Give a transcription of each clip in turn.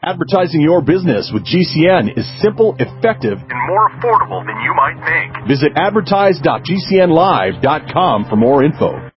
Advertising your business with GCN is simple, effective, and more affordable than you might think. Visit advertise.gcnlive.com for more info.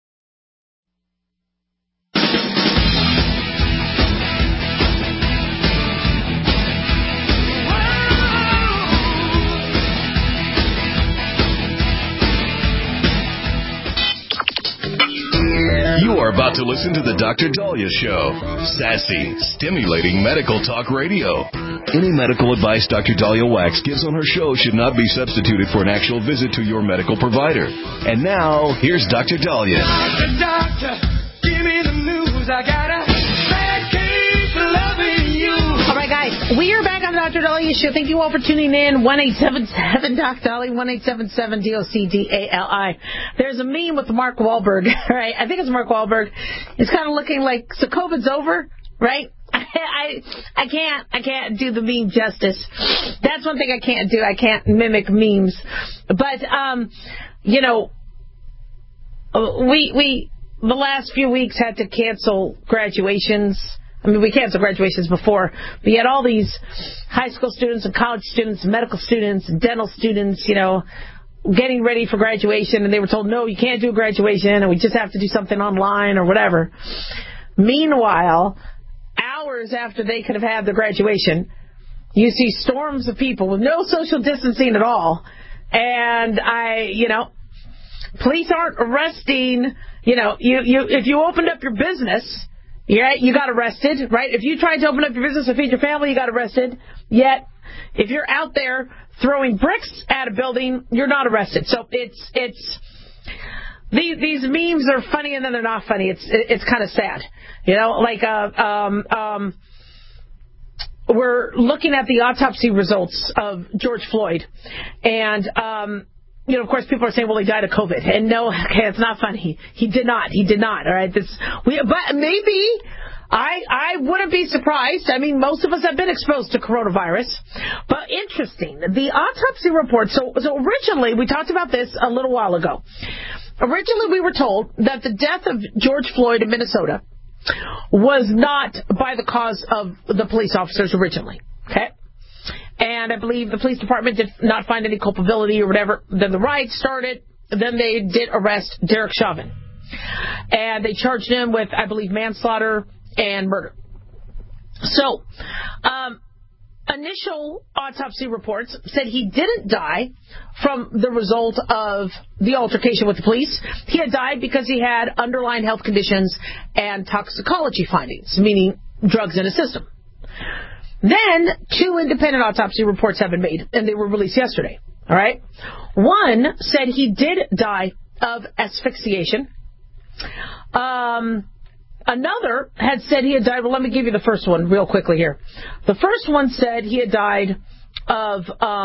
You are about to listen to the Dr. Dahlia Show. Sassy, stimulating medical talk radio. Any medical advice Dr. Dahlia Wax gives on her show should not be substituted for an actual visit to your medical provider. And now, here's Dr. Dahlia. Doctor, give me the news. I got a bad case of loving you. All right, guys, we are back on the Dr. Dahlia Show. Thank you all for tuning in. 1-877-DOC-DAHLIA, 1-877-DOC-DALI. There's a meme with Mark Wahlberg, right? I think it's Mark Wahlberg. He's kind of looking like, so COVID's over, right? I can't do the meme justice. That's one thing I can't do. I can't mimic memes. But, you know, we the last few weeks had to cancel graduations. I mean, we canceled graduations before, but you had all these high school students and college students and medical students and dental students, you know, getting ready for graduation, and they were told, no, you can't do a graduation, and we just have to do something online or whatever. Meanwhile, hours after they could have had their graduation, you see storms of people with no social distancing at all, and police aren't arresting, if you opened up your business, you got arrested, right? If you tried to open up your business to feed your family, you got arrested. Yet, if you're out there throwing bricks at a building, you're not arrested. So these memes are funny and then they're not funny. It's kind of sad, we're looking at the autopsy results of George Floyd, and of course, people are saying, well, he died of COVID. And no, okay, it's not funny. He did not. All right. But maybe I wouldn't be surprised. I mean, most of us have been exposed to coronavirus. But interesting, the autopsy report. So originally, we talked about this a little while ago. Originally, we were told that the death of George Floyd in Minnesota was not by the cause of the police officers originally. Okay. And I believe the police department did not find any culpability or whatever. Then the riots started. Then they did arrest Derek Chauvin. And they charged him with, I believe, manslaughter and murder. So, initial autopsy reports said he didn't die from the result of the altercation with the police. He had died because he had underlying health conditions and toxicology findings, meaning drugs in his system. Then, 2 independent autopsy reports have been made, and they were released yesterday. All right? One said he did die of asphyxiation. Another had said he had died. Well, let me give you the first one real quickly here. The first one said he had died of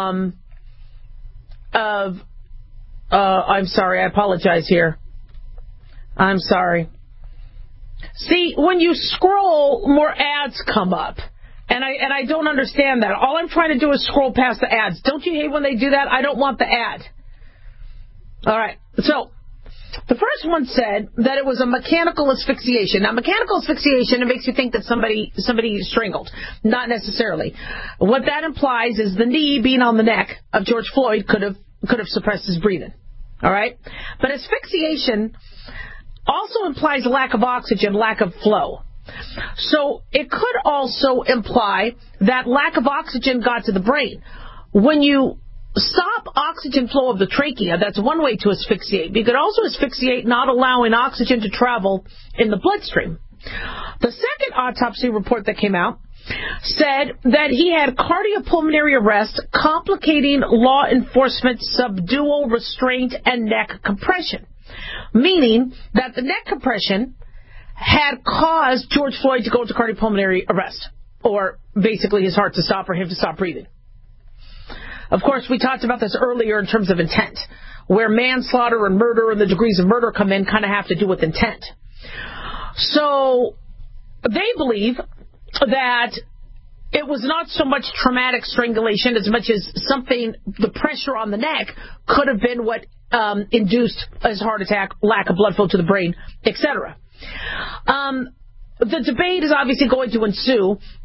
I'm sorry, I apologize here. I'm sorry. See, when you scroll, more ads come up. And I don't understand that. All I'm trying to do is scroll past the ads. Don't you hate when they do that? I don't want the ad. All right. So, the first one said that it was a mechanical asphyxiation. Now, mechanical asphyxiation, it makes you think that somebody strangled. Not necessarily. What that implies is the knee being on the neck of George Floyd could have suppressed his breathing. All right? But asphyxiation also implies lack of oxygen, lack of flow. So it could also imply that lack of oxygen got to the brain. When you stop oxygen flow of the trachea, that's one way to asphyxiate. But you could also asphyxiate not allowing oxygen to travel in the bloodstream. The second autopsy report that came out said that he had cardiopulmonary arrest complicating law enforcement subdual restraint and neck compression, meaning that the neck compression had caused George Floyd to go into cardiopulmonary arrest, or basically his heart to stop or him to stop breathing. Of course, we talked about this earlier in terms of intent, where manslaughter and murder and the degrees of murder come in kind of have to do with intent. So they believe that it was not so much traumatic strangulation as much as something, the pressure on the neck could have been what induced his heart attack, lack of blood flow to the brain, etc. The debate is obviously going to ensue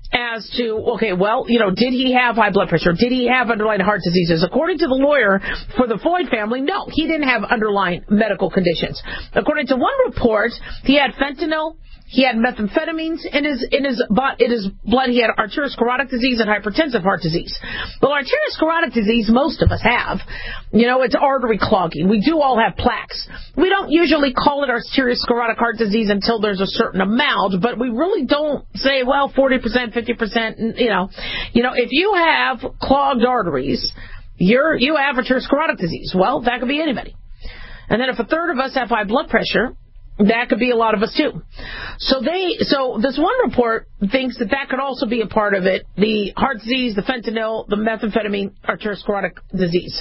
as to, okay, well, did he have high blood pressure? Did he have underlying heart diseases? According to the lawyer for the Floyd family, no, he didn't have underlying medical conditions. According to one report, he had fentanyl, he had methamphetamines in his blood. He had arteriosclerotic disease and hypertensive heart disease. Well, arteriosclerotic disease, most of us have. It's artery clogging. We do all have plaques. We don't usually call it arteriosclerotic heart disease until there's a certain amount, but we really don't say, well, 40%, 50%. If you have clogged arteries, you have arteriosclerotic disease. Well, that could be anybody. And then if a third of us have high blood pressure, that could be a lot of us too. So this one report thinks that could also be a part of it: the heart disease, the fentanyl, the methamphetamine, arteriosclerotic disease.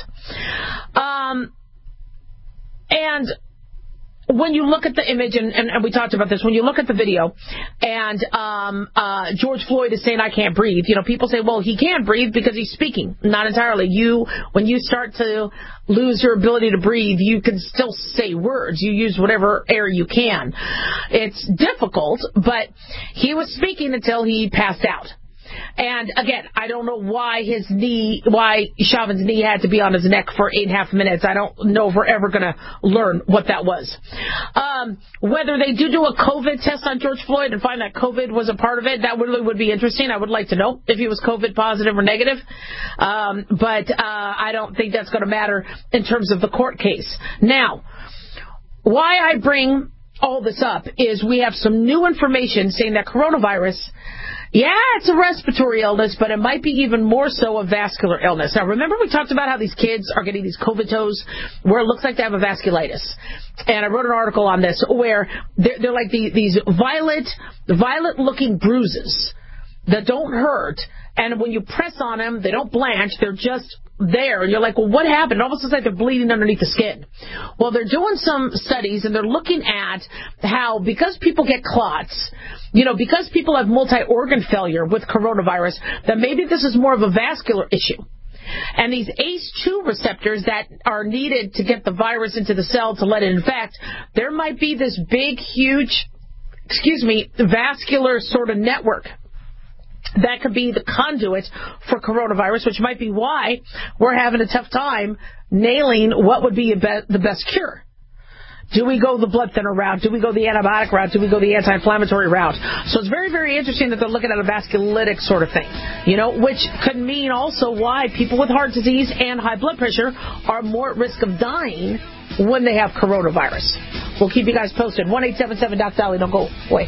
And when you look at the image, and we talked about this, when you look at the video, and George Floyd is saying, I can't breathe, people say, well, he can't breathe because he's speaking. Not entirely. When you start to lose your ability to breathe, you can still say words. You use whatever air you can. It's difficult, but he was speaking until he passed out. And again, I don't know why Chauvin's knee had to be on his neck for 8.5 minutes. I don't know if we're ever going to learn what that was. Whether they do a COVID test on George Floyd and find that COVID was a part of it, that really would be interesting. I would like to know if he was COVID positive or negative. But I don't think that's going to matter in terms of the court case. Now, why I bring all this up is we have some new information saying that coronavirus, yeah, it's a respiratory illness, but it might be even more so a vascular illness. Now, remember we talked about how these kids are getting these COVID toes where it looks like they have a vasculitis. And I wrote an article on this where they're like these violet-looking bruises that don't hurt. And when you press on them, they don't blanch. They're just there. And you're like, well, what happened? It almost looks like they're bleeding underneath the skin. Well, they're doing some studies, and they're looking at how, because people get clots, because people have multi-organ failure with coronavirus, that maybe this is more of a vascular issue. And these ACE2 receptors that are needed to get the virus into the cell to let it infect, there might be this big, huge, vascular sort of network that could be the conduit for coronavirus, which might be why we're having a tough time nailing what would be the best cure. Do we go the blood thinner route? Do we go the antibiotic route? Do we go the anti-inflammatory route? So it's very, very interesting that they're looking at a vasculitic sort of thing, which could mean also why people with heart disease and high blood pressure are more at risk of dying when they have coronavirus. We'll keep you guys posted. 1-877-DOC-DOLLY. Don't go away.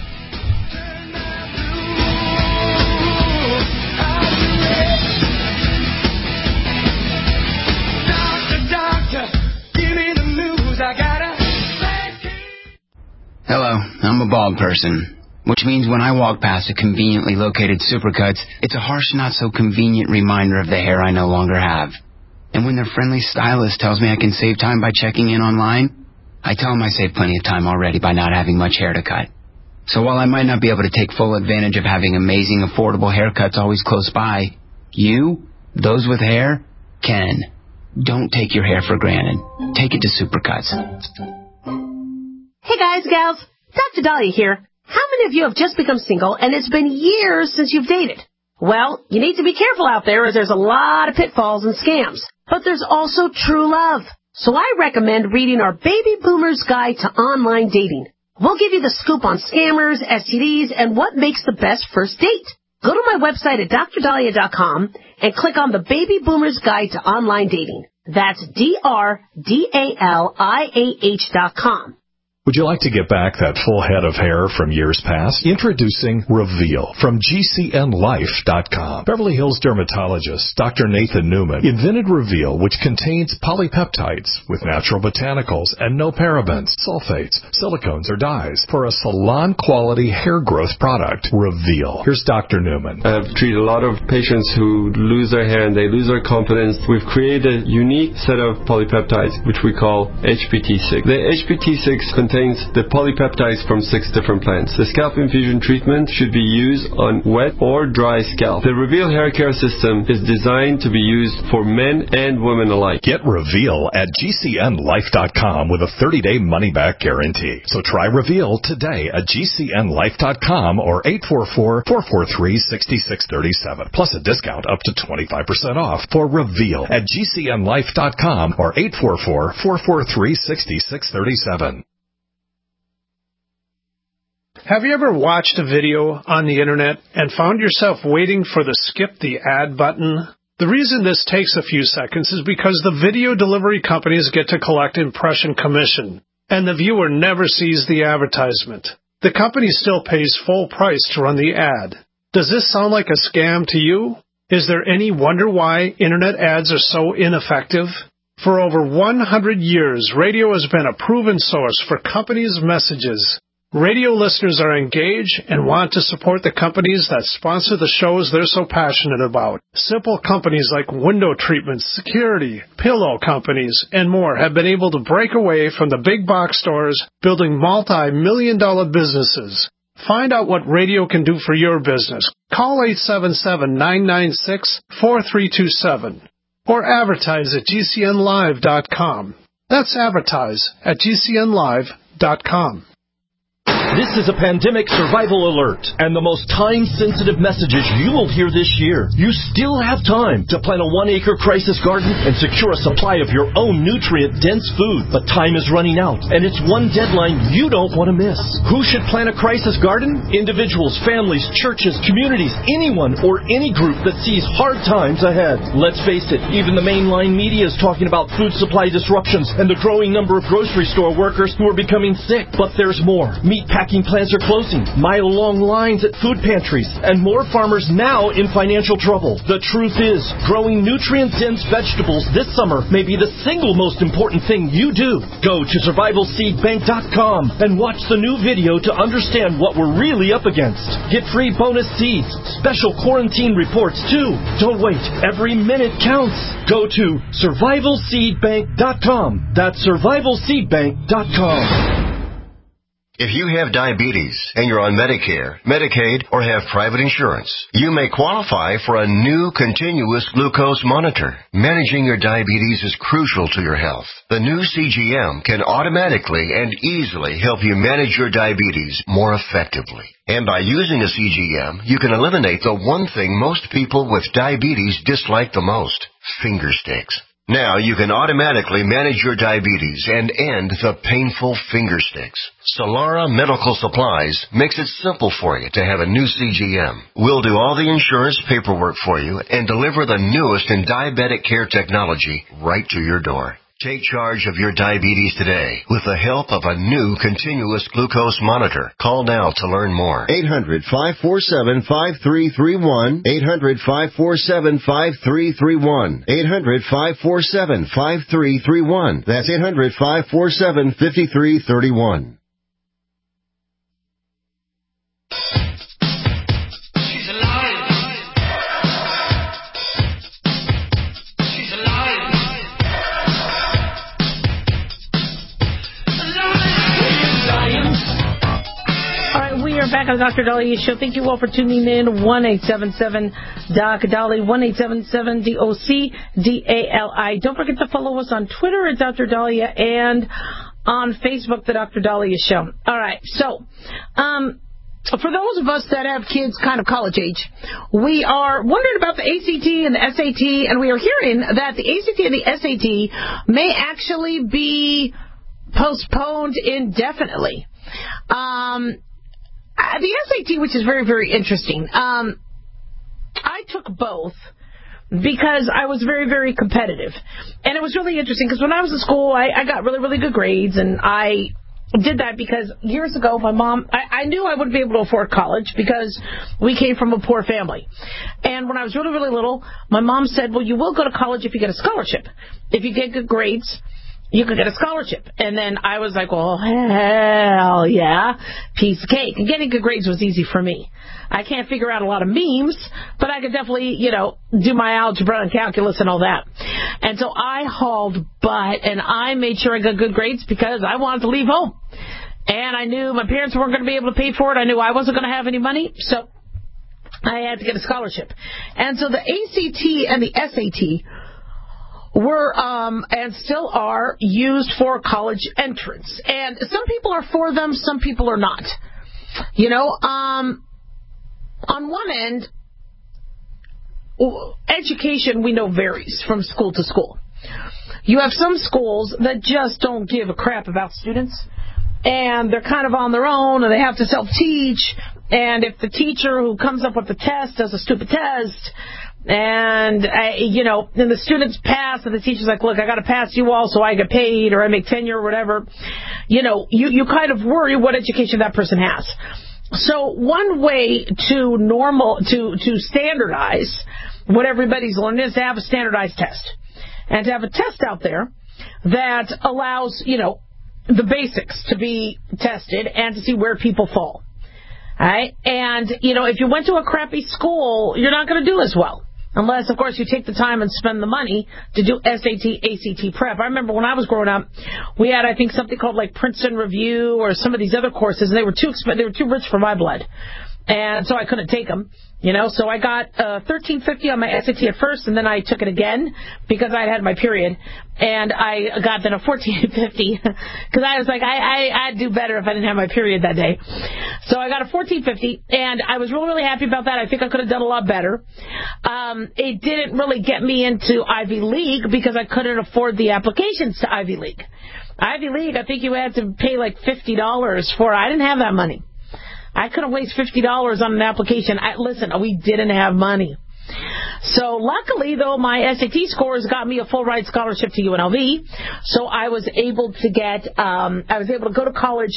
Hello, I'm a bald person, which means when I walk past a conveniently located Supercuts, it's a harsh, not so convenient reminder of the hair I no longer have. And when their friendly stylist tells me I can save time by checking in online, I tell them I saved plenty of time already by not having much hair to cut. So while I might not be able to take full advantage of having amazing, affordable haircuts always close by, you, those with hair, can. Don't take your hair for granted. Take it to Supercuts. Hey guys, gals, Dr. Dahlia here. How many of you have just become single and it's been years since you've dated? Well, you need to be careful out there as there's a lot of pitfalls and scams. But there's also true love. So I recommend reading our Baby Boomer's Guide to Online Dating. We'll give you the scoop on scammers, STDs, and what makes the best first date. Go to my website at drdahlia.com and click on the Baby Boomer's Guide to Online Dating. That's DRDALIAH.com. Would you like to get back that full head of hair from years past? Introducing Reveal from GCNLife.com. Beverly Hills dermatologist Dr. Nathan Newman invented Reveal, which contains polypeptides with natural botanicals and no parabens, sulfates, silicones, or dyes for a salon-quality hair growth product. Reveal. Here's Dr. Newman. I've treated a lot of patients who lose their hair and they lose their confidence. We've created a unique set of polypeptides, which we call HPT6. The HPT6 contains contains the polypeptides from 6 different plants. The scalp infusion treatment should be used on wet or dry scalp. The Reveal Hair Care System is designed to be used for men and women alike. Get Reveal at GCNlife.com with a 30-day money-back guarantee. So try Reveal today at GCNlife.com or 844-443-6637. Plus a discount up to 25% off for Reveal at GCNlife.com or 844-443-6637. Have you ever watched a video on the internet and found yourself waiting for the skip the ad button? The reason this takes a few seconds is because the video delivery companies get to collect impression commission, and the viewer never sees the advertisement. The company still pays full price to run the ad. Does this sound like a scam to you? Is there any wonder why internet ads are so ineffective? For over 100 years, radio has been a proven source for companies' messages. Radio listeners are engaged and want to support the companies that sponsor the shows they're so passionate about. Simple companies like window treatments, security, pillow companies, and more have been able to break away from the big box stores, building multi-million-dollar businesses. Find out what radio can do for your business. Call 877-996-4327 or advertise at GCNlive.com. That's advertise at GCNlive.com. This is a pandemic survival alert, and the most time-sensitive messages you will hear this year. You still have time to plant a 1-acre crisis garden and secure a supply of your own nutrient-dense food. But time is running out, and it's one deadline you don't want to miss. Who should plant a crisis garden? Individuals, families, churches, communities, anyone or any group that sees hard times ahead. Let's face it, even the mainline media is talking about food supply disruptions and the growing number of grocery store workers who are becoming sick. But there's more. Meatpacking plants are closing, mile-long lines at food pantries, and more farmers now in financial trouble. The truth is, growing nutrient-dense vegetables this summer may be the single most important thing you do. Go to survivalseedbank.com and watch the new video to understand what we're really up against. Get free bonus seeds, special quarantine reports too. Don't wait. Every minute counts. Go to survivalseedbank.com. That's survivalseedbank.com. If you have diabetes and you're on Medicare, Medicaid, or have private insurance, you may qualify for a new continuous glucose monitor. Managing your diabetes is crucial to your health. The new CGM can automatically and easily help you manage your diabetes more effectively. And by using a CGM, you can eliminate the one thing most people with diabetes dislike the most: finger sticks. Now you can automatically manage your diabetes and end the painful finger sticks. Solara Medical Supplies makes it simple for you to have a new CGM. We'll do all the insurance paperwork for you and deliver the newest in diabetic care technology right to your door. Take charge of your diabetes today with the help of a new continuous glucose monitor. Call now to learn more. 800-547-5331. 800-547-5331. 800-547-5331. That's 800-547-5331. Back on the Dr. Daliah Show. Thank you all for tuning in. 1-877-DOC-DALI, 1-877-DOC-DALI. Don't forget to follow us on Twitter at Dr. Daliah and on Facebook, the Dr. Daliah Show. All right. So, for those of us that have kids kind of college age, we are wondering about the ACT and the SAT, and we are hearing that the ACT and the SAT may actually be postponed indefinitely. The SAT, which is very, very interesting. I took both because I was very, very competitive. And it was really interesting because when I was in school, I got really, really good grades. And I did that because years ago, my mom, I knew I wouldn't be able to afford college because we came from a poor family. And when I was really, really little, my mom said, well, you will go to college if you get a scholarship. If you get good grades, you could get a scholarship. And then I was like, well, hell yeah, piece of cake. And getting good grades was easy for me. I can't figure out a lot of memes, but I could definitely, do my algebra and calculus and all that. And so I hauled butt, and I made sure I got good grades because I wanted to leave home. And I knew my parents weren't going to be able to pay for it. I knew I wasn't going to have any money, so I had to get a scholarship. And so the ACT and the SAT were, and still are, used for college entrance. And some people are for them, some people are not. You know, on one end, education, we know, varies from school to school. You have some schools that just don't give a crap about students, and they're kind of on their own, and they have to self-teach, and if the teacher who comes up with the test does a stupid test, and, then the students pass, and the teacher's like, look, I got to pass you all so I get paid, or I make tenure, or whatever, you kind of worry what education that person has. So one way to standardize what everybody's learning is to have a standardized test. And to have a test out there that allows, the basics to be tested and to see where people fall. All right? And, if you went to a crappy school, you're not going to do as well. Unless, of course, you take the time and spend the money to do SAT, ACT prep. I remember when I was growing up, we had, I think, something called like Princeton Review or some of these other courses, and they were too rich for my blood. And so I couldn't take them, so I got 1350 on my SAT at first, and then I took it again because I had my period, and I got then a 1450 because I was like, I'd do better if I didn't have my period that day. So I got a 1450, and I was really, really happy about that. I think I could have done a lot better. It didn't really get me into Ivy League because I couldn't afford the applications to Ivy League. Ivy League, I think you had to pay like $50 for it. I didn't have that money. I couldn't waste $50 on an application. We didn't have money. So luckily, though, my SAT scores got me a full ride scholarship to UNLV. So I was able to go to college,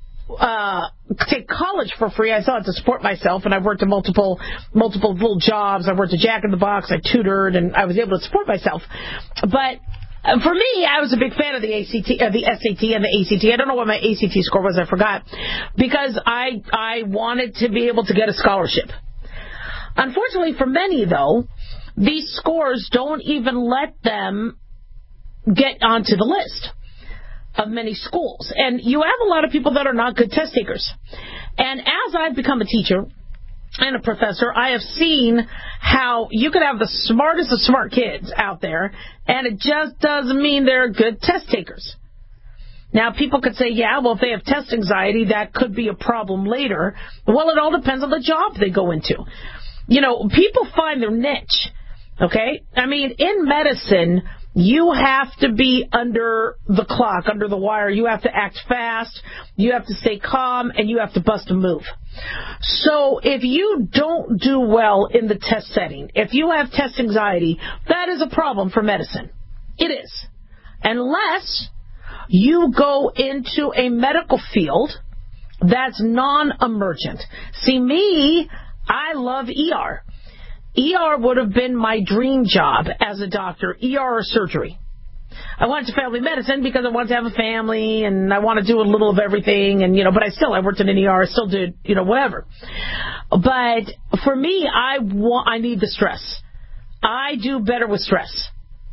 take college for free. I still had to support myself, and I've worked at multiple little jobs. I worked at Jack in the Box. I tutored, and I was able to support myself. But for me, I was a big fan of the SAT and the ACT. I don't know what my ACT score was. I forgot. Because I wanted to be able to get a scholarship. Unfortunately for many, though, these scores don't even let them get onto the list of many schools. And you have a lot of people that are not good test takers. And as I've become a teacher and a professor, I have seen how you could have the smartest of smart kids out there, and it just doesn't mean they're good test takers. Now, people could say, yeah, well, if they have test anxiety, that could be a problem later. Well, it all depends on the job they go into. People find their niche, okay? I mean, in medicine, you have to be under the clock, under the wire. You have to act fast, you have to stay calm, and you have to bust a move. So if you don't do well in the test setting, if you have test anxiety, that is a problem for medicine. It is. Unless you go into a medical field that's non-emergent. See, me, I love ER. ER would have been my dream job as a doctor, ER or surgery. I went to family medicine because I wanted to have a family and I want to do a little of everything, and but I worked in an ER, I still did, whatever. But for me, I need the stress. I do better with stress.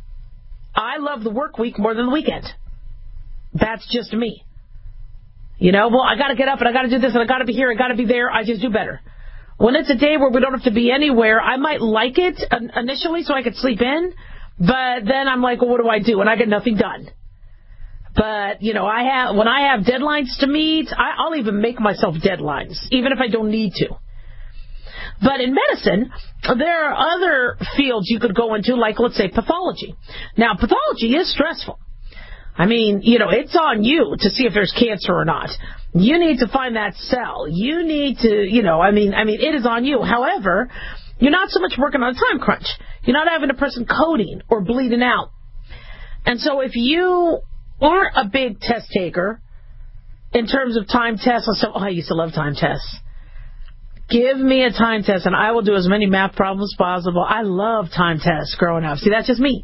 I love the work week more than the weekend. That's just me. Well, I got to get up and I got to do this and I got to be here, I got to be there. I just do better. When it's a day where we don't have to be anywhere, I might like it initially so I could sleep in, but then I'm like, well, what do I do? And I get nothing done. But, when I have deadlines to meet, I'll even make myself deadlines, even if I don't need to. But in medicine, there are other fields you could go into, like, let's say, pathology. Now, pathology is stressful. I mean, it's on you to see if there's cancer or not. You need to find that cell. You need to, it is on you. However, you're not so much working on a time crunch. You're not having a person coding or bleeding out. And so if you aren't a big test taker in terms of time tests and stuff, I used to love time tests. Give me a time test and I will do as many math problems as possible. I love time tests growing up. See, that's just me.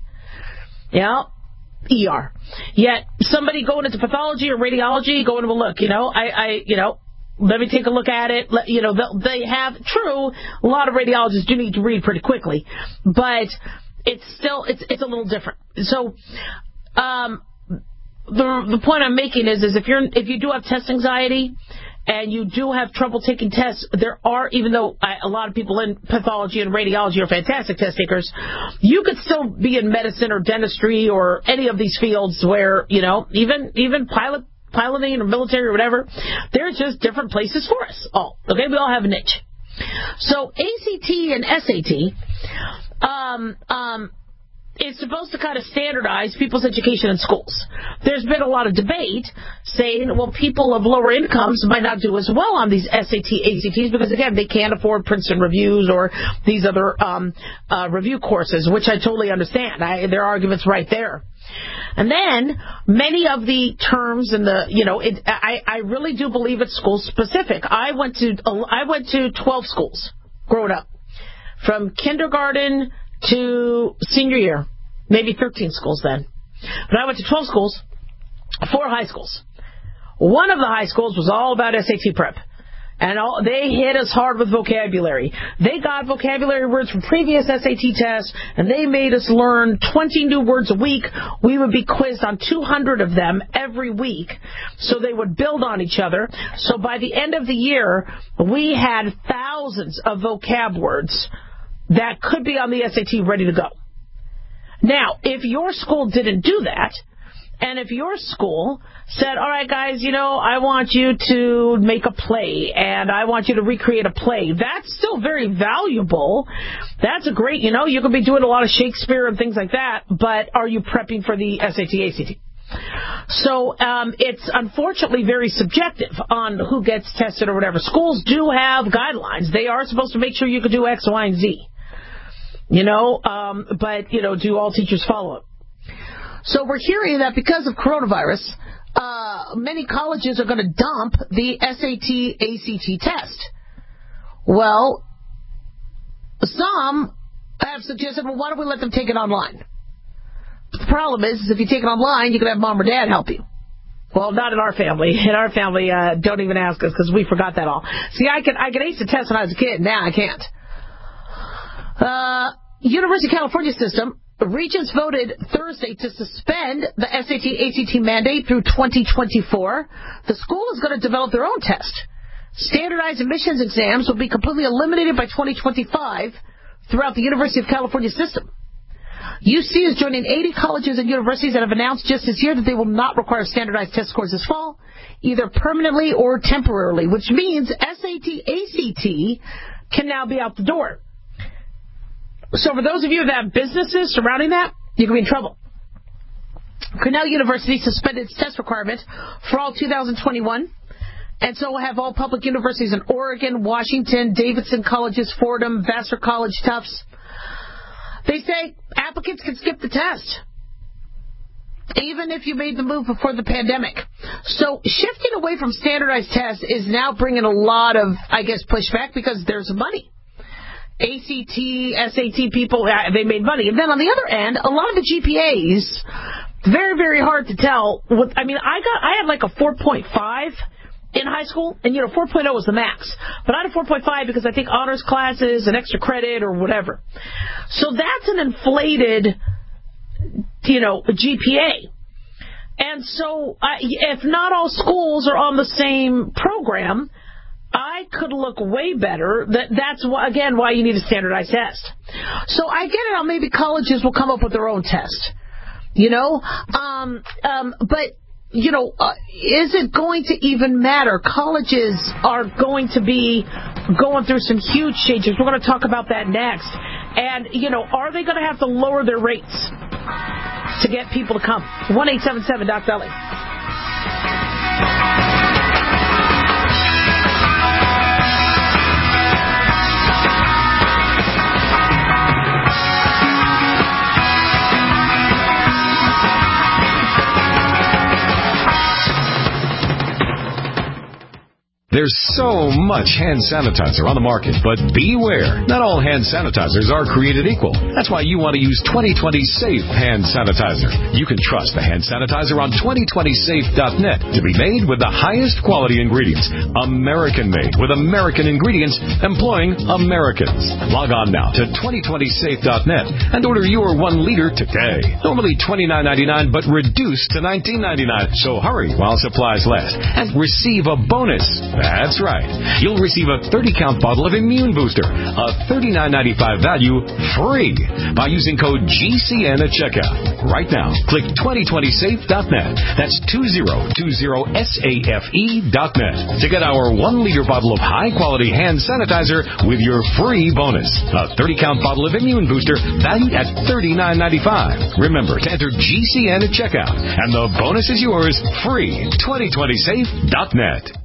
ER. Yet somebody going into pathology or radiology going to look, let me take a look at it. They have, true, a lot of radiologists do need to read pretty quickly, but it's still, it's a little different. So, the point I'm making is if you do have test anxiety and you do have trouble taking tests, there are, even though a lot of people in pathology and radiology are fantastic test takers, you could still be in medicine or dentistry or any of these fields where, even piloting or military or whatever, they're just different places for us all. Okay, we all have a niche. So ACT and SAT, is supposed to kind of standardize people's education in schools. There's been a lot of debate saying, well, people of lower incomes might not do as well on these SAT, ACTs because, again, they can't afford Princeton reviews or these other review courses, which I totally understand. There are arguments right there. And then many of the terms and I really do believe it's school specific. I went to 12 schools growing up, from kindergarten to senior year, maybe 13 schools then. But I went to 12 schools, 4 high schools. One of the high schools was all about SAT prep. And they hit us hard with vocabulary. They got vocabulary words from previous SAT tests, and they made us learn 20 new words a week. We would be quizzed on 200 of them every week, so they would build on each other. So by the end of the year, we had thousands of vocab words that could be on the SAT ready to go. Now, if your school didn't do that, and if your school said, all right, guys, I want you to make a play, and I want you to recreate a play, that's still very valuable. That's a great, you could be doing a lot of Shakespeare and things like that, but are you prepping for the SAT, ACT? So it's unfortunately very subjective on who gets tested or whatever. Schools do have guidelines. They are supposed to make sure you can do X, Y, and Z. But do all teachers follow it? So we're hearing that because of coronavirus, many colleges are going to dump the SAT, ACT test. Well, some have suggested, well, why don't we let them take it online? But the problem is if you take it online, you can have mom or dad help you. Well, not in our family. In our family, don't even ask us because we forgot that all. See, I could ace the test when I was a kid. Now I can't. University of California system, Regents voted Thursday to suspend the SAT, ACT mandate through 2024. The school is going to develop their own test. Standardized admissions exams will be completely eliminated by 2025 throughout the University of California system. UC is joining 80 colleges and universities that have announced just this year that they will not require standardized test scores this fall, either permanently or temporarily, which means SAT, ACT can now be out the door. So for those of you that have businesses surrounding that, you can be in trouble. Cornell University suspended its test requirement for all 2021, and so will have all public universities in Oregon, Washington, Davidson colleges, Fordham, Vassar College, Tufts. They say applicants can skip the test, even if you made the move before the pandemic. So shifting away from standardized tests is now bringing a lot of, pushback because there's money. ACT, SAT people, they made money. And then on the other end, a lot of the GPAs, very, very hard to tell. I had like a 4.5 in high school, and 4.0 was the max. But I had a 4.5 because I take honors classes and extra credit or whatever. So that's an inflated, GPA. And so if not all schools are on the same program, I could look way better. That's why you need a standardized test. So I get it. Maybe colleges will come up with their own test. But is it going to even matter? Colleges are going to be going through some huge changes. We're going to talk about that next. And are they going to have to lower their rates to get people to come? 1-877-DOC-BELLY. There's so much hand sanitizer on the market, but beware. Not all hand sanitizers are created equal. That's why you want to use 2020 Safe Hand Sanitizer. You can trust the hand sanitizer on 2020safe.net to be made with the highest quality ingredients. American-made with American ingredients employing Americans. Log on now to 2020safe.net and order your 1 liter today. Normally $29.99, but reduced to $19.99. So hurry while supplies last and receive a bonus. That's right. You'll receive a 30-count bottle of Immune Booster, a $39.95 value, free by using code GCN at checkout. Right now, click 2020safe.net. That's 2020safe.net to get our 1 liter bottle of high-quality hand sanitizer with your free bonus. A 30-count bottle of Immune Booster valued at $39.95. Remember to enter GCN at checkout, and the bonus is yours free. 2020safe.net.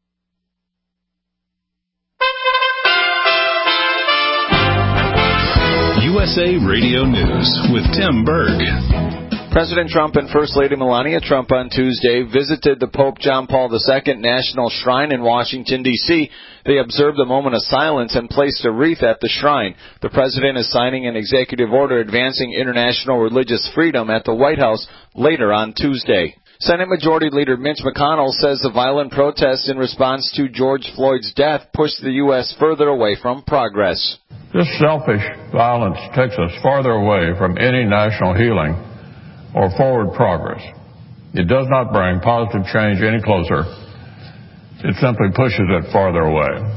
USA Radio News with Tim Berg. President Trump and First Lady Melania Trump on Tuesday visited the Pope John Paul II National Shrine in Washington, D.C. They observed a moment of silence and placed a wreath at the shrine. The president is signing an executive order advancing international religious freedom at the White House later on Tuesday. Senate Majority Leader Mitch McConnell says the violent protests in response to George Floyd's death pushed the U.S. further away from progress. This selfish violence takes us farther away from any national healing or forward progress. It does not bring positive change any closer. It simply pushes it farther away.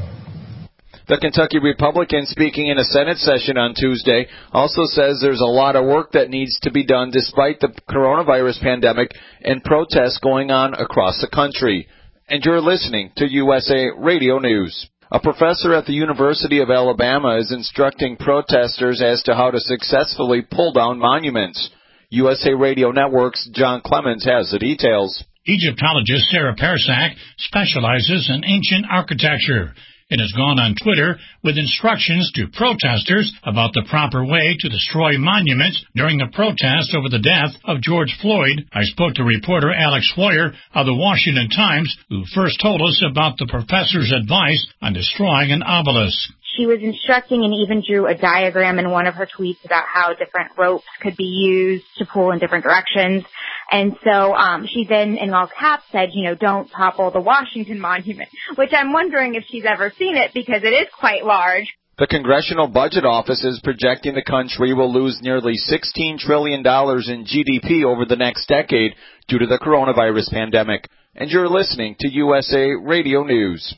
The Kentucky Republican, speaking in a Senate session on Tuesday, also says there's a lot of work that needs to be done despite the coronavirus pandemic and protests going on across the country. And you're listening to USA Radio News. A professor at the University of Alabama is instructing protesters as to how to successfully pull down monuments. USA Radio Network's John Clemens has the details. Egyptologist Sarah Persak specializes in ancient architecture. It has gone on Twitter with instructions to protesters about the proper way to destroy monuments during the protest over the death of George Floyd. I spoke to reporter Alex Swoyer of the Washington Times, who first told us about the professor's advice on destroying an obelisk. She was instructing and even drew a diagram in one of her tweets about how different ropes could be used to pull in different directions. And so she then, in all caps, said, don't topple the Washington Monument, which I'm wondering if she's ever seen it because it is quite large. The Congressional Budget Office is projecting the country will lose nearly $16 trillion in GDP over the next decade due to the coronavirus pandemic. And you're listening to USA Radio News.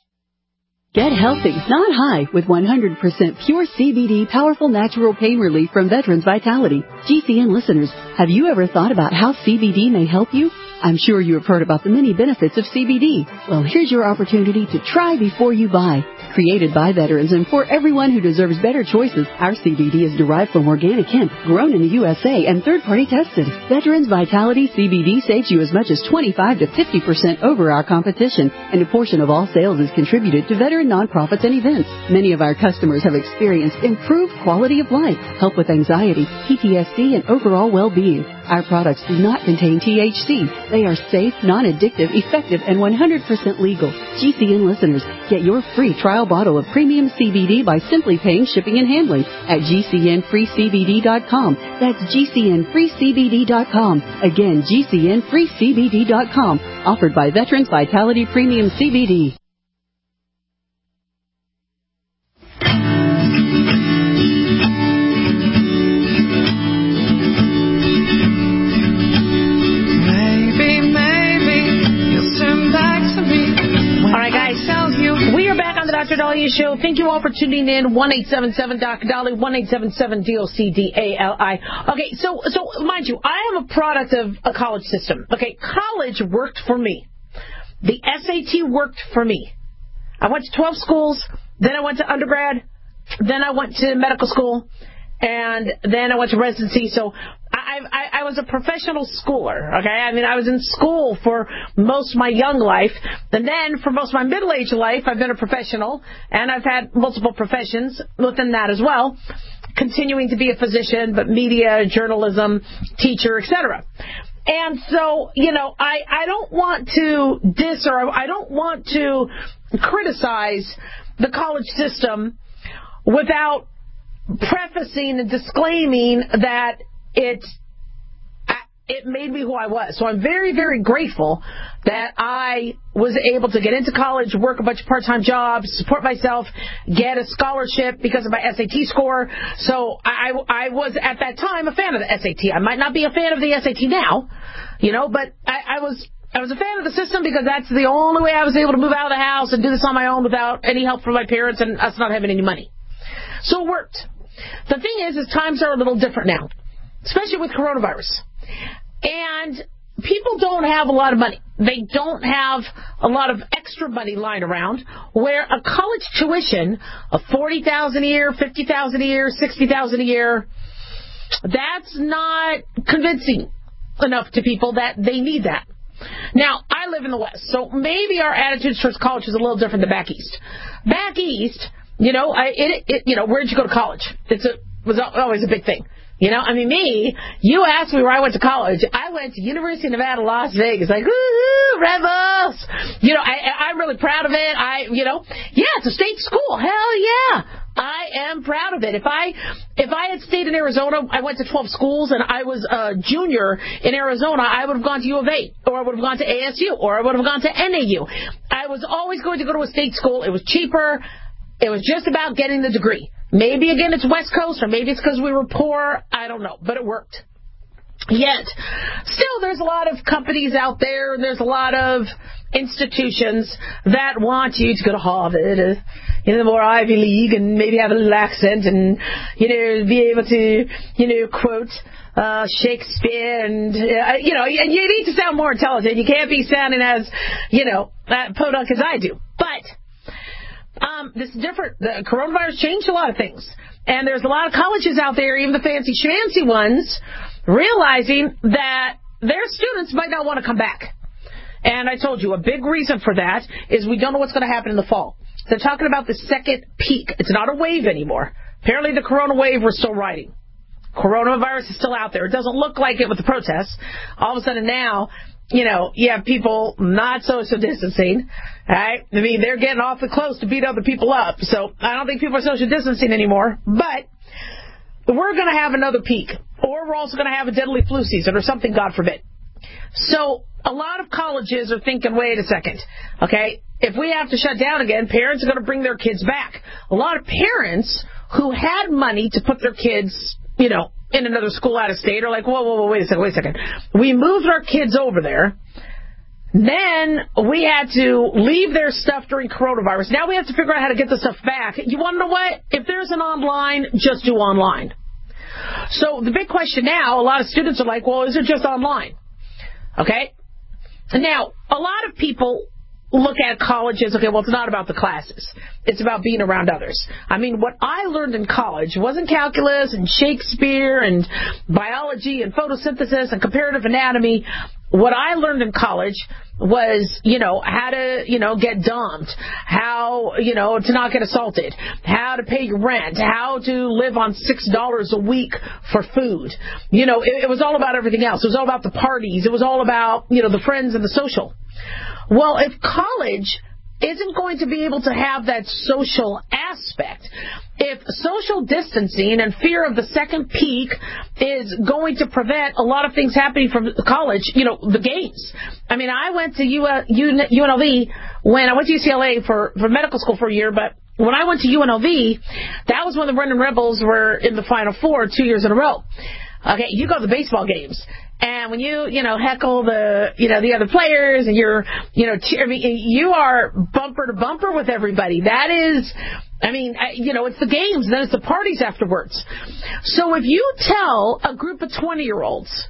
Get healthy, not high, with 100% pure CBD powerful natural pain relief from Veterans Vitality. GCN listeners, have you ever thought about how CBD may help you? I'm sure you have heard about the many benefits of CBD. Well, here's your opportunity to try before you buy. Created by veterans and for everyone who deserves better choices, our CBD is derived from organic hemp, grown in the USA and third-party tested. Veterans Vitality CBD saves you as much as 25 to 50% over our competition, and a portion of all sales is contributed to veteran nonprofits and events. Many of our customers have experienced improved quality of life, help with anxiety, PTSD, and overall well-being. Our products do not contain THC. They are safe, non-addictive, effective, and 100% legal. GCN listeners, get your free trial bottle of premium CBD by simply paying shipping and handling at GCNFreeCBD.com. That's GCNFreeCBD.com. Again, GCNFreeCBD.com. Offered by Veterans Vitality Premium CBD. Dr. Dahlia Show. Thank you all for tuning in. 1-877-Dr. Dahlia, 1-877-DOCDALI. Okay, so mind you, I am a product of a college system. Okay, college worked for me. The SAT worked for me. I went to 12 schools, then I went to undergrad, then I went to medical school, and then I went to residency. So I was a professional schooler, okay? I mean, I was in school for most of my young life, and then for most of my middle-aged life, I've been a professional, and I've had multiple professions within that as well, continuing to be a physician, but media, journalism, teacher, etc. And so, I don't want to diss or I don't want to criticize the college system without prefacing and disclaiming that it made me who I was. So I'm very, very grateful that I was able to get into college, work a bunch of part-time jobs, support myself, get a scholarship because of my SAT score. So I was at that time a fan of the SAT. I might not be a fan of the SAT now, but I was a fan of the system because that's the only way I was able to move out of the house and do this on my own without any help from my parents and us not having any money. So it worked. The thing is times are a little different now, especially with coronavirus. And people don't have a lot of money. They don't have a lot of extra money lying around where a college tuition of $40,000 a year, $50,000 a year, $60,000 a year, that's not convincing enough to people that they need that. Now, I live in the West, so maybe our attitudes towards college is a little different than back East. Back East, where'd you go to college? Was always a big thing. You asked me where I went to college. I went to University of Nevada, Las Vegas. Like, woo-hoo, Rebels. I'm really proud of it. It's a state school. Hell yeah. I am proud of it. If I had stayed in Arizona, I went to 12 schools, and I was a junior in Arizona, I would have gone to U of A, or I would have gone to ASU, or I would have gone to NAU. I was always going to go to a state school. It was cheaper. It was just about getting the degree. Maybe, again, it's West Coast, or maybe it's because we were poor. I don't know, but it worked. Yet, still, there's a lot of companies out there, and there's a lot of institutions that want you to go to Harvard, the more Ivy League, and maybe have a little accent, and, be able to, quote Shakespeare, and, and you need to sound more intelligent. You can't be sounding as, podunk as I do. But this is different. The coronavirus changed a lot of things. And there's a lot of colleges out there, even the fancy schmancy ones, realizing that their students might not want to come back. And I told you, a big reason for that is we don't know what's going to happen in the fall. They're talking about the second peak. It's not a wave anymore. Apparently the corona wave we're still riding. Coronavirus is still out there. It doesn't look like it with the protests. All of a sudden now, you have people not social distancing, right? I mean, they're getting awfully close to beat other people up. So I don't think people are social distancing anymore. But we're going to have another peak. Or we're also going to have a deadly flu season or something, God forbid. So a lot of colleges are thinking, wait a second, okay? If we have to shut down again, parents are going to bring their kids back. A lot of parents who had money to put their kids, in another school out of state are like, whoa, wait a second. We moved our kids over there. Then we had to leave their stuff during coronavirus. Now we have to figure out how to get the stuff back. You want to know what? If there's an online, just do online. So the big question now, a lot of students are like, well, is it just online? Okay? Now, a lot of people look at colleges, okay, well, it's not about the classes. It's about being around others. I mean, what I learned in college wasn't calculus and Shakespeare and biology and photosynthesis and comparative anatomy. What I learned in college was, how to, get dumped, how, to not get assaulted, how to pay your rent, how to live on $6 a week for food. It was all about everything else. It was all about the parties. It was all about, the friends and the social. Well, if college isn't going to be able to have that social aspect, if social distancing and fear of the second peak is going to prevent a lot of things happening from college, the games. I mean, I went to UNLV when I went to UCLA for medical school for a year, but when I went to UNLV, that was when the Brennan Rebels were in the Final Four 2 years in a row. Okay, you go to the baseball games. And when you heckle the other players and you're, you are bumper to bumper with everybody. That is, it's the games, then it's the parties afterwards. So if you tell a group of 20-year-olds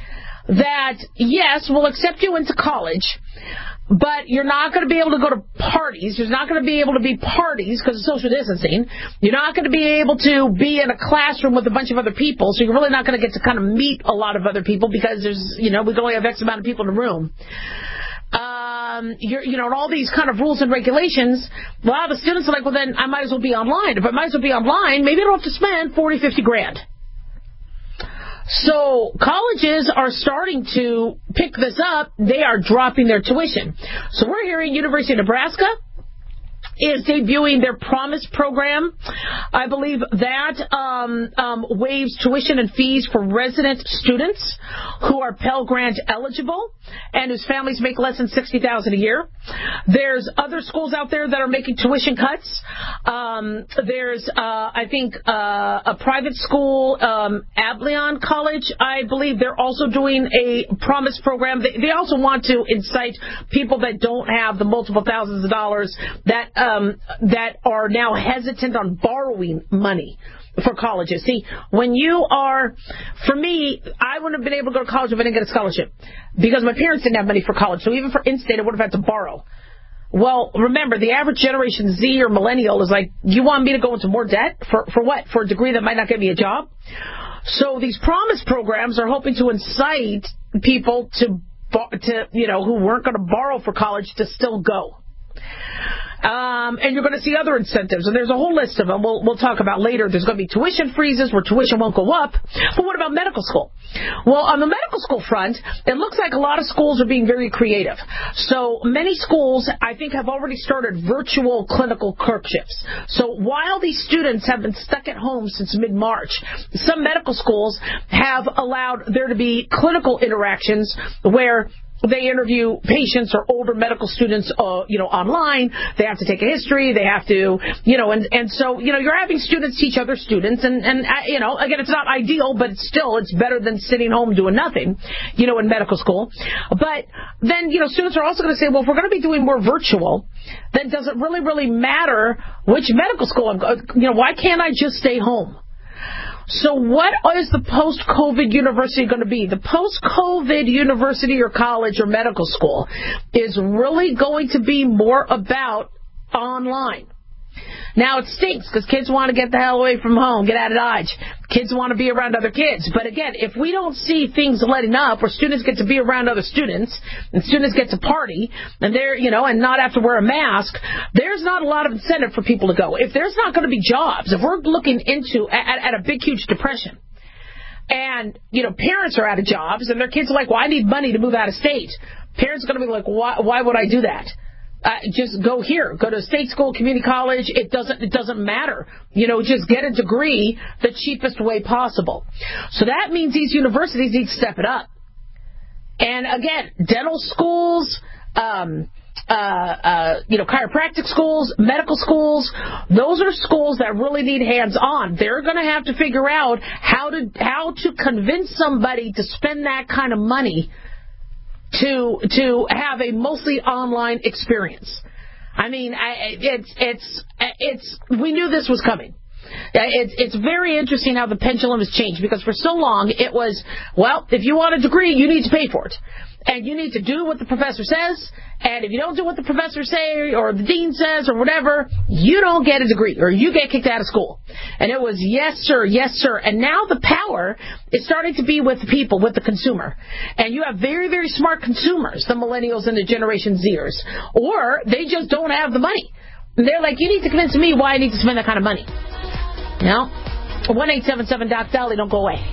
that, yes, we'll accept you into college, but you're not going to be able to go to parties. There's not going to be able to be parties because of social distancing. You're not going to be able to be in a classroom with a bunch of other people, so you're really not going to get to kind of meet a lot of other people because there's, we can only have X amount of people in the room. And all these kind of rules and regulations, a lot of the students are like, well, then I might as well be online. If I might as well be online, maybe I don't have to spend $40, $50 grand. So colleges are starting to pick this up. They are dropping their tuition. So we're hearing University of Nebraska is debuting their Promise program. I believe that waives tuition and fees for resident students who are Pell Grant eligible and whose families make less than $60,000 a year. There's other schools out there that are making tuition cuts. There's, I think, a private school, Abilene College, I believe they're also doing a Promise program. They also want to incite people that don't have the multiple thousands of dollars that are now hesitant on borrowing money for colleges. See, when you are, for me, I wouldn't have been able to go to college if I didn't get a scholarship because my parents didn't have money for college. So even for in-state, I would have had to borrow. Well, remember, the average Generation Z or millennial is like, you want me to go into more debt? For what? For a degree that might not get me a job? So these Promise programs are hoping to incite people to who weren't going to borrow for college to still go. And you're going to see other incentives, and there's a whole list of them we'll talk about later. There's going to be tuition freezes where tuition won't go up. But what about medical school? Well, on the medical school front, it looks like a lot of schools are being very creative. So many schools, I think, have already started virtual clinical clerkships. So while these students have been stuck at home since mid-March, some medical schools have allowed there to be clinical interactions where they interview patients or older medical students, online. They have to take a history. They have to, and so, you're having students teach other students. And again, it's not ideal, but it's better than sitting home doing nothing, in medical school. But then, students are also going to say, well, if we're going to be doing more virtual, then does it really, really matter which medical school I'm going? Why can't I just stay home? So what is the post-COVID university going to be? The post-COVID university or college or medical school is really going to be more about online. Now, it stinks because kids want to get the hell away from home, get out of Dodge. Kids want to be around other kids. But again, if we don't see things letting up where students get to be around other students and students get to party and they're, and not have to wear a mask, there's not a lot of incentive for people to go. If there's not going to be jobs, if we're looking into at a big, huge depression and, parents are out of jobs and their kids are like, well, I need money to move out of state. Parents are going to be like, why would I do that? Just go here. Go to state school, community college. It doesn't matter. Just get a degree the cheapest way possible. So that means these universities need to step it up. And again, dental schools, chiropractic schools, medical schools, those are schools that really need hands-on. They're going to have to figure out how to convince somebody to spend that kind of money to have a mostly online experience. I mean, we knew this was coming. It's very interesting how the pendulum has changed because for so long it was, well, if you want a degree, you need to pay for it. And you need to do what the professor says. And if you don't do what the professor says or the dean says or whatever, you don't get a degree or you get kicked out of school. And it was, yes, sir, yes, sir. And now the power is starting to be with the people, with the consumer. And you have very, very smart consumers, the millennials and the Generation Zers. Or they just don't have the money. And they're like, you need to convince me why I need to spend that kind of money. No. 1-877-DOC-DOLLY. Don't go away.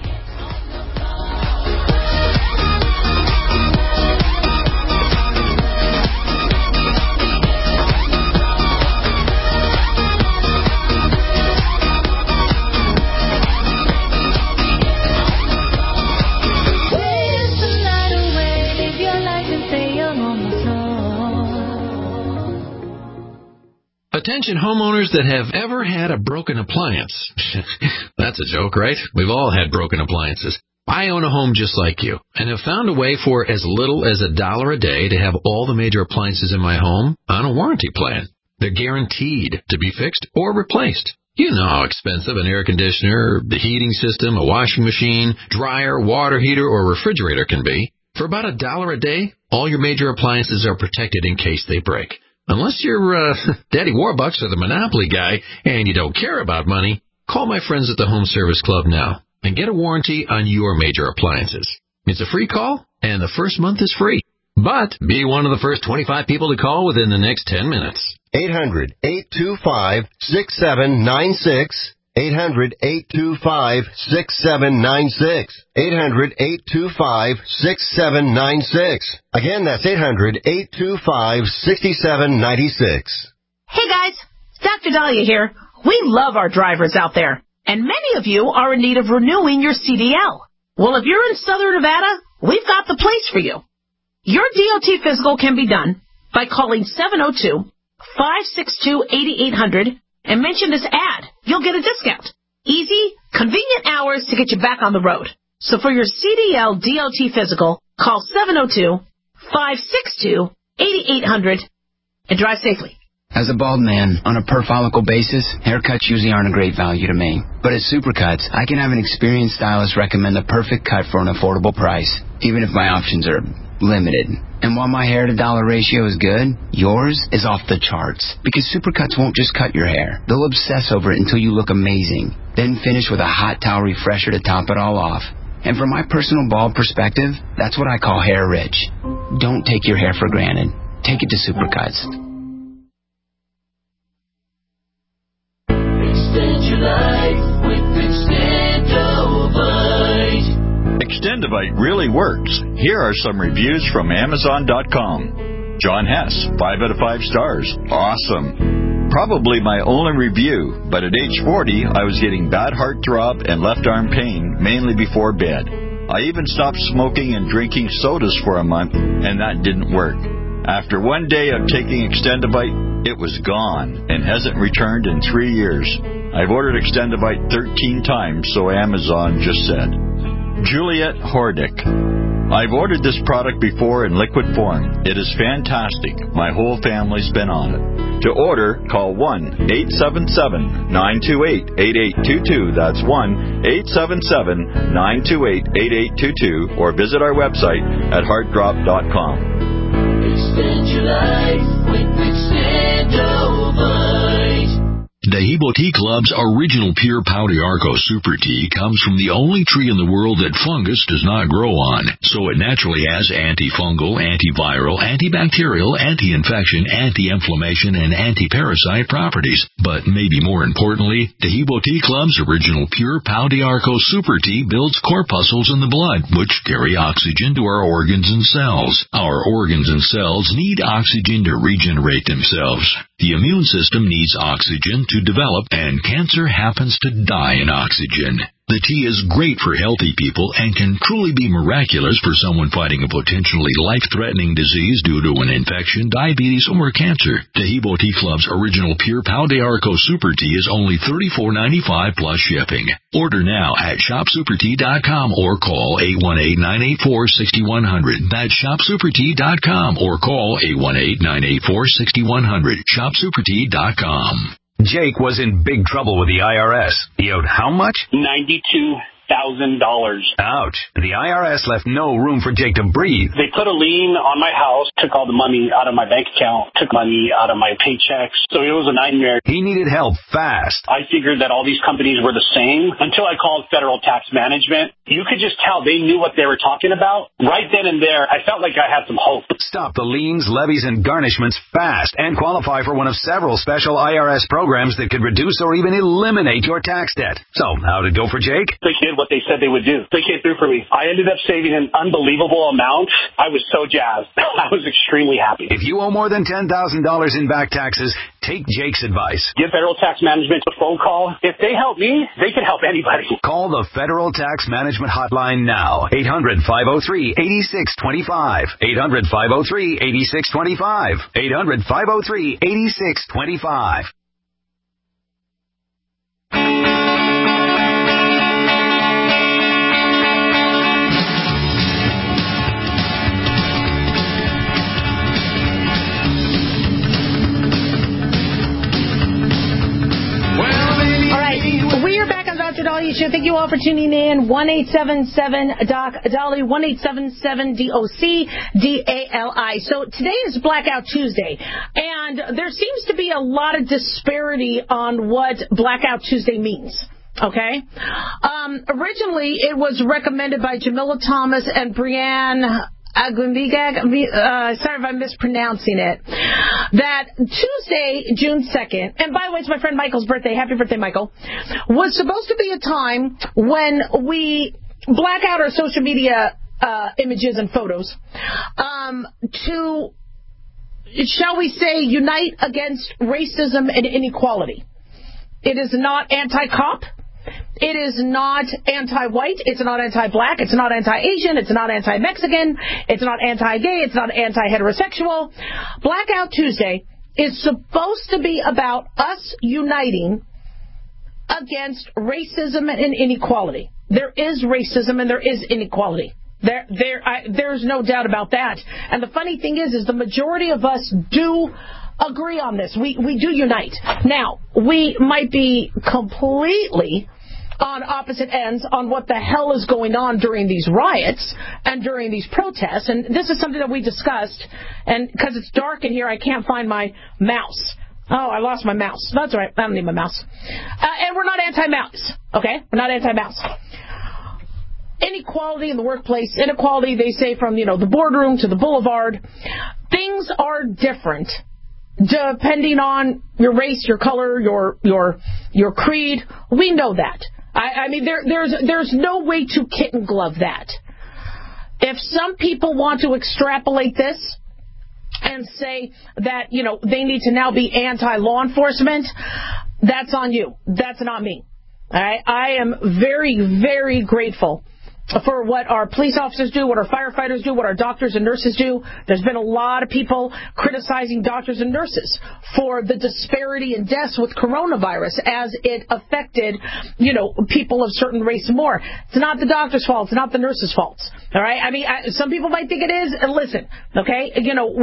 Attention homeowners that have ever had a broken appliance. That's a joke, right? We've all had broken appliances. I own a home just like you and have found a way for as little as $1 a day to have all the major appliances in my home on a warranty plan. They're guaranteed to be fixed or replaced. You know how expensive an air conditioner, the heating system, a washing machine, dryer, water heater, or refrigerator can be. For about $1 a day, all your major appliances are protected in case they break. Unless you're Daddy Warbucks or the Monopoly guy and you don't care about money, call my friends at the Home Service Club now and get a warranty on your major appliances. It's a free call and the first month is free. But be one of the first 25 people to call within the next 10 minutes. 800-825-6796. 800-825-6796. 800-825-6796. Again, that's 800-825-6796. Hey guys, Dr. Dahlia here. We love our drivers out there, and many of you are in need of renewing your CDL. Well, if you're in Southern Nevada, we've got the place for you. Your DOT physical can be done by calling 702-562-8800 and mention this ad. You'll get a discount. Easy, convenient hours to get you back on the road. So for your CDL DOT physical, call 702-562-8800 and drive safely. As a bald man, on a per-follicle basis, haircuts usually aren't a great value to me. But at Supercuts, I can have an experienced stylist recommend the perfect cut for an affordable price, even if my options are limited. And while my hair-to-dollar ratio is good, yours is off the charts. Because Supercuts won't just cut your hair. They'll obsess over it until you look amazing. Then finish with a hot towel refresher to top it all off. And from my personal bald perspective, that's what I call hair-rich. Don't take your hair for granted. Take it to Supercuts. Extend your life with Extendovite. Extendovite really works. Here are some reviews from Amazon.com. John Hess, 5 out of 5 stars. Awesome. Probably my only review, but at age 40, I was getting bad heart throb and left arm pain, mainly before bed. I even stopped smoking and drinking sodas for a month, and that didn't work. After one day of taking Extendovite, it was gone and hasn't returned in 3 years. I've ordered Extendovite 13 times, so Amazon just said. Juliet Hordick. I've ordered this product before in liquid form. It is fantastic. My whole family's been on it. To order, call 1-877-928-8822. That's 1-877-928-8822. Or visit our website at heartdrop.com. Extend your life with Extendovite. Dehibo Tea Club's original pure Pau d'Arco Super Tea comes from the only tree in the world that fungus does not grow on, so it naturally has antifungal, antiviral, antibacterial, anti-infection, anti-inflammation, and anti-parasite properties. But maybe more importantly, Dehibo Tea Club's original pure Pau d'Arco Super Tea builds corpuscles in the blood, which carry oxygen to our organs and cells. Our organs and cells need oxygen to regenerate themselves. The immune system needs oxygen to develop, and cancer happens to die in oxygen. The tea is great for healthy people and can truly be miraculous for someone fighting a potentially life-threatening disease due to an infection, diabetes, or cancer. Dehibo Tea Club's original pure Pau d'Arco Super Tea is only $34.95 plus shipping. Order now at shopsupertea.com or call 818-984-6100. That's shopsupertea.com or call 818-984-6100. Shopsupertea.com. Jake was in big trouble with the IRS. He owed how much? $92,000. Ouch. The IRS left no room for Jake to breathe. They put a lien on my house, took all the money out of my bank account, took money out of my paychecks. So it was a nightmare. He needed help fast. I figured that all these companies were the same until I called Federal Tax Management. You could just tell they knew what they were talking about. Right then and there, I felt like I had some hope. Stop the liens, levies, and garnishments fast and qualify for one of several special IRS programs that could reduce or even eliminate your tax debt. So, how'd it go for Jake? They did what they said they would do. They came through for me. I ended up saving an unbelievable amount. I was so jazzed. I was extremely happy. If you owe more than $10,000 in back taxes, take Jake's advice. Give Federal Tax Management a phone call. If they help me, they can help anybody. Call the Federal Tax Management Hotline now. 800-503-8625. 800-503-8625. 800-503-8625. Dr. Dahlia Show. Thank you all for tuning in. 1-877-DOC-DALI, 1-877-DOC-DALI. So today is Blackout Tuesday, and there seems to be a lot of disparity on what Blackout Tuesday means. Okay? Originally, it was recommended by Jamila Thomas and Brianne sorry if I'm mispronouncing it, that Tuesday, June 2nd, and by the way, it's my friend Michael's birthday, happy birthday, Michael, was supposed to be a time when we black out our social media images and photos to, shall we say, unite against racism and inequality. It is not anti-cop. It is not anti-white. It's not anti-black. It's not anti-Asian. It's not anti-Mexican. It's not anti-gay. It's not anti-heterosexual. Blackout Tuesday is supposed to be about us uniting against racism and inequality. There is racism and there is inequality. There's no doubt about that. And the funny thing is the majority of us do agree on this. We do unite. Now, we might be completely on opposite ends on what the hell is going on during these riots and during these protests. And this is something that we discussed. And because it's dark in here, I can't find my mouse. Oh, I lost my mouse. That's all right. I don't need my mouse. And we're not anti-mouse. Okay? We're not anti-mouse. Inequality in the workplace, inequality, they say, from, the boardroom to the boulevard. Things are different depending on your race, your color, your creed. We know that. I mean, there's no way to kitten glove that. If some people want to extrapolate this and say that, they need to now be anti-law enforcement, that's on you. That's not me. All right? I am very, very grateful for what our police officers do, what our firefighters do, what our doctors and nurses do. There's been a lot of people criticizing doctors and nurses for the disparity in deaths with coronavirus as it affected, people of certain race more. It's not the doctor's fault. It's not the nurse's fault. All right? I mean, some people might think it is. And listen, okay?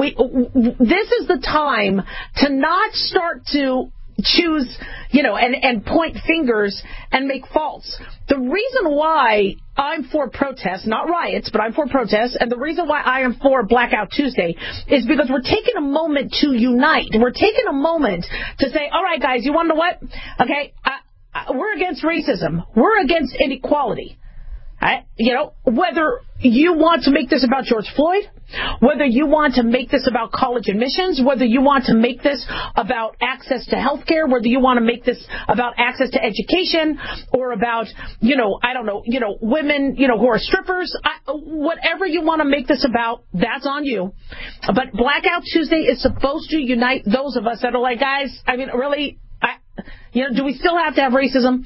This is the time to not start to choose, and point fingers and make faults. The reason why I'm for protests, not riots, but I'm for protests, and the reason why I am for Blackout Tuesday is because we're taking a moment to unite. We're taking a moment to say, all right, guys, you want to know what? Okay, we're against racism. We're against inequality. Whether you want to make this about George Floyd, whether you want to make this about college admissions, whether you want to make this about access to health care, whether you want to make this about access to education, or about, women, who are strippers, whatever you want to make this about, that's on you. But Blackout Tuesday is supposed to unite those of us that are like, guys, I mean, really, do we still have to have racism?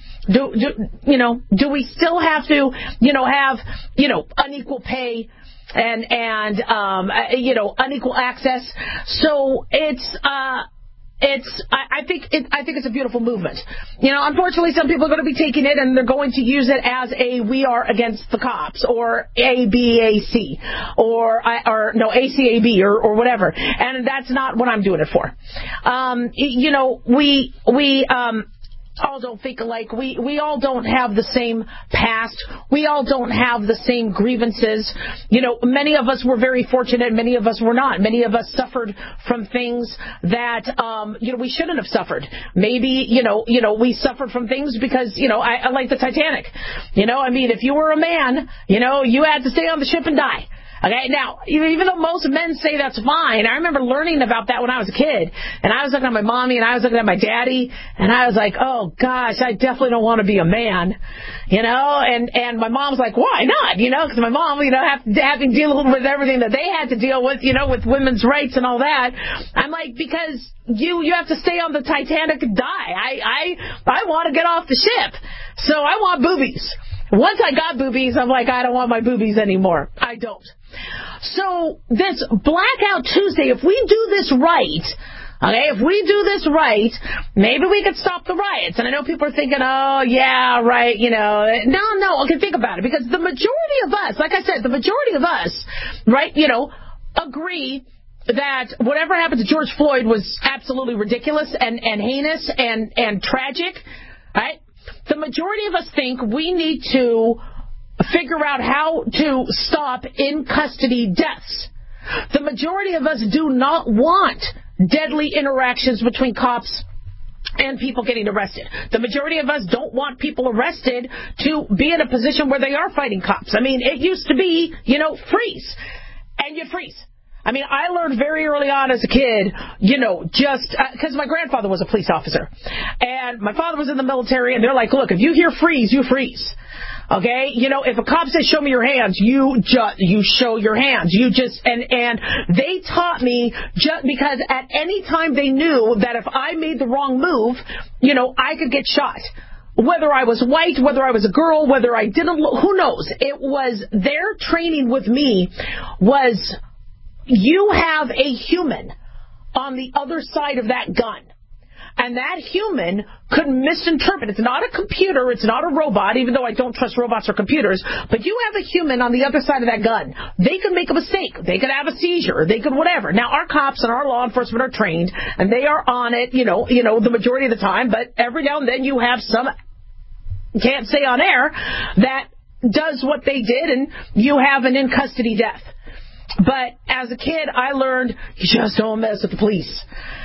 Do we still have to, have, unequal pay and unequal access? So I think it's a beautiful movement. Unfortunately, some people are going to be taking it and they're going to use it as a "we are against the cops" or ABAC or ACAB or whatever, and that's not what I'm doing it for. We all don't think alike. We all don't have the same past. We all don't have the same grievances. Many of us were very fortunate. Many of us were not. Many of us suffered from things that, we shouldn't have suffered. Maybe, we suffered from things because, I like the Titanic. If you were a man, you had to stay on the ship and die. Okay, now, even though most men say that's fine, I remember learning about that when I was a kid, and I was looking at my mommy, and I was looking at my daddy, and I was like, oh gosh, I definitely don't want to be a man, and my mom's like, why not, because my mom, having to deal with everything that they had to deal with, with women's rights and all that. I'm like, because you have to stay on the Titanic and die. I want to get off the ship, so I want boobies. Once I got boobies, I'm like, I don't want my boobies anymore. I don't. So this Blackout Tuesday, if we do this right, maybe we could stop the riots. And I know people are thinking, oh, yeah, right, No, okay, think about it. Because the majority of us, like I said, right, agree that whatever happened to George Floyd was absolutely ridiculous and heinous and tragic, right? The majority of us think we need to figure out how to stop in-custody deaths. The majority of us do not want deadly interactions between cops and people getting arrested. The majority of us don't want people arrested to be in a position where they are fighting cops. I mean, it used to be, freeze. and you'd freeze. I mean, I learned very early on as a kid, just because my grandfather was a police officer and my father was in the military, and they're like, look, if you hear freeze, you freeze. Okay? If a cop says show me your hands, you show your hands. And they taught me just because at any time they knew that if I made the wrong move, I could get shot. Whether I was white, whether I was a girl, whether I didn't, who knows? It was their training with me was, you have a human on the other side of that gun. And that human could misinterpret. It's not a computer. It's not a robot, even though I don't trust robots or computers. But you have a human on the other side of that gun. They could make a mistake. They could have a seizure. They could whatever. Now, our cops and our law enforcement are trained, and they are on it, the majority of the time. But every now and then you have some, can't say on air, that does what they did, and you have an in-custody death. But as a kid, I learned you just don't mess with the police.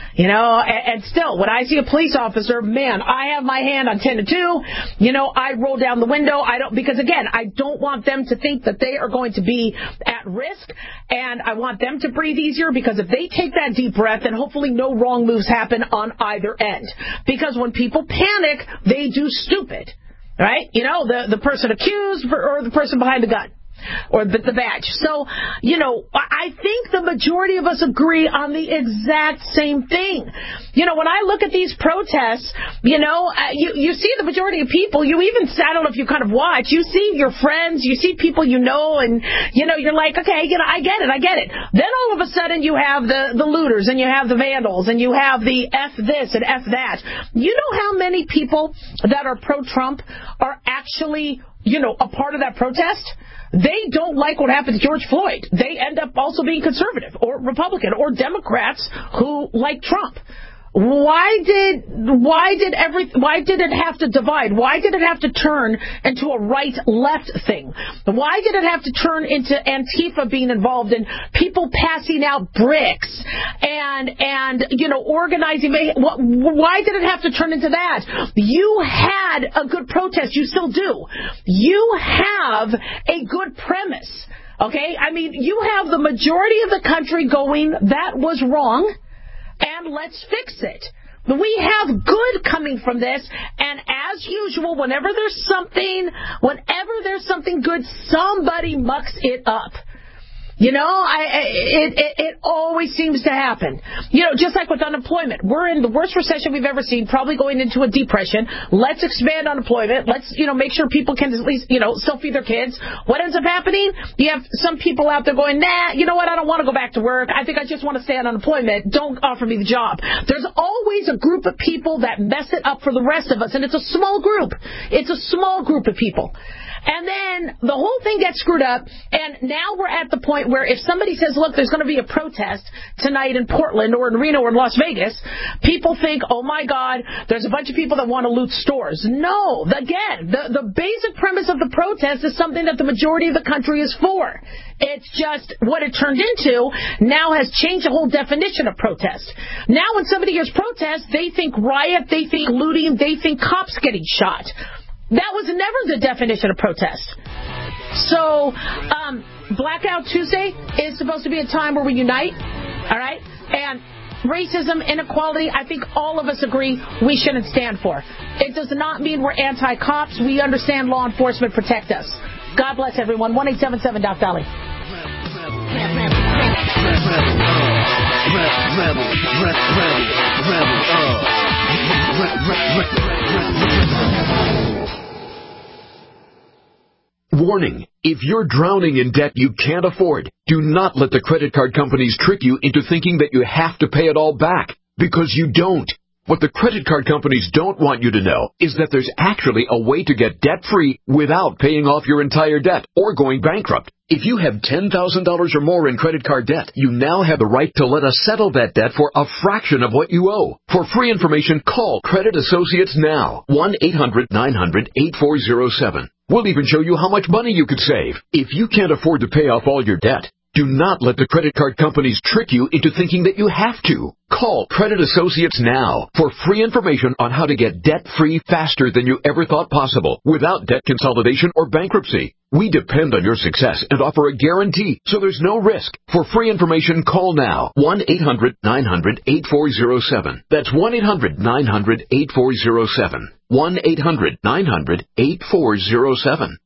And still, when I see a police officer, man, I have my hand on 10 to 2. I roll down the window. Because again, I don't want them to think that they are going to be at risk. And I want them to breathe easier, because if they take that deep breath, then hopefully no wrong moves happen on either end. Because when people panic, they do stupid. Right? The person accused or the person behind the gun. Or the badge. So, I think the majority of us agree on the exact same thing. When I look at these protests, you see the majority of people, I don't know if you kind of watch, you see your friends, you see people and, you're like, okay, I get it. Then all of a sudden you have the looters, and you have the vandals, and you have the F this and F that. You know how many people that are pro-Trump are actually, a part of that protest? They don't like what happened to George Floyd. They end up also being conservative or Republican or Democrats who like Trump. Why did it have to divide? Why did it have to turn into a right-left thing? Why did it have to turn into Antifa being involved in people passing out bricks and organizing? Why did it have to turn into that? You had a good protest. You still do. You have a good premise. Okay? I mean, you have the majority of the country going, that was wrong, and let's fix it. We have good coming from this, and as usual, whenever there's something good, somebody mucks it up. It always seems to happen. Just like with unemployment. We're in the worst recession we've ever seen, probably going into a depression. Let's expand unemployment. Let's, make sure people can at least, still feed their kids. What ends up happening? You have some people out there going, nah, you know what? I don't want to go back to work. I think I just want to stay on unemployment. Don't offer me the job. There's always a group of people that mess it up for the rest of us, and it's a small group. It's a small group of people. And then the whole thing gets screwed up, and now we're at the point where if somebody says, look, there's going to be a protest tonight in Portland or in Reno or in Las Vegas, people think, oh, my God, there's a bunch of people that want to loot stores. No. Again, the basic premise of the protest is something that the majority of the country is for. It's just what it turned into now has changed the whole definition of protest. Now when somebody hears protest, they think riot, they think looting, they think cops getting shot. That was never the definition of protest. So, Blackout Tuesday is supposed to be a time where we unite, all right? And racism, inequality, I think all of us agree we shouldn't stand for. It does not mean we're anti-cops. We understand law enforcement protect us. God bless everyone. 1-877-DOC-VALLEY. Warning, if you're drowning in debt you can't afford, do not let the credit card companies trick you into thinking that you have to pay it all back, because you don't. What the credit card companies don't want you to know is that there's actually a way to get debt-free without paying off your entire debt or going bankrupt. If you have $10,000 or more in credit card debt, you now have the right to let us settle that debt for a fraction of what you owe. For free information, call Credit Associates now. 1-800-900-8407. We'll even show you how much money you could save. If you can't afford to pay off all your debt, Do not let the credit card companies trick you into thinking that you have to. Call Credit Associates now for free information on how to get debt-free faster than you ever thought possible without debt consolidation or bankruptcy. We depend on your success and offer a guarantee, so there's no risk. For free information, call now. 1-800-900-8407. That's 1-800-900-8407. 1-800-900-8407.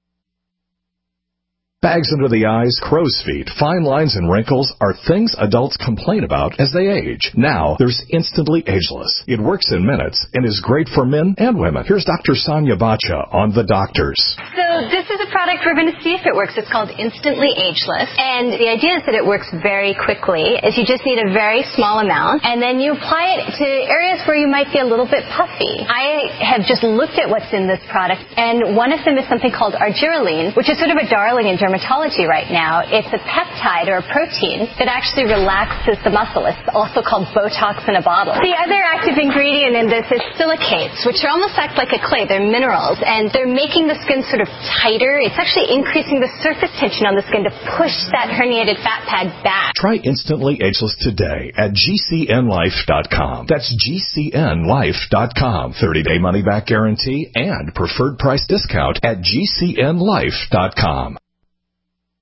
Bags under the eyes, crow's feet, fine lines, and wrinkles are things adults complain about as they age. Now, there's Instantly Ageless. It works in minutes and is great for men and women. Here's Dr. Sonia Bacha on The Doctors. So this is a product we're going to see if it works. It's called Instantly Ageless. And the idea is that it works very quickly, is you just need a very small amount, and then you apply it to areas where you might be a little bit puffy. I have just looked at what's in this product, and one of them is something called argireline, which is sort of a darling in dermatology right now. It's a peptide or a protein that actually relaxes the muscle. It's also called Botox in a bottle. The other active ingredient in this is silicates, which are almost act like a clay. They're minerals, and they're making the skin sort of tighter. It's actually increasing the surface tension on the skin to push that herniated fat pad back. Try Instantly Ageless today at GCNlife.com. That's GCNlife.com. 30-day money-back guarantee and preferred price discount at GCNlife.com.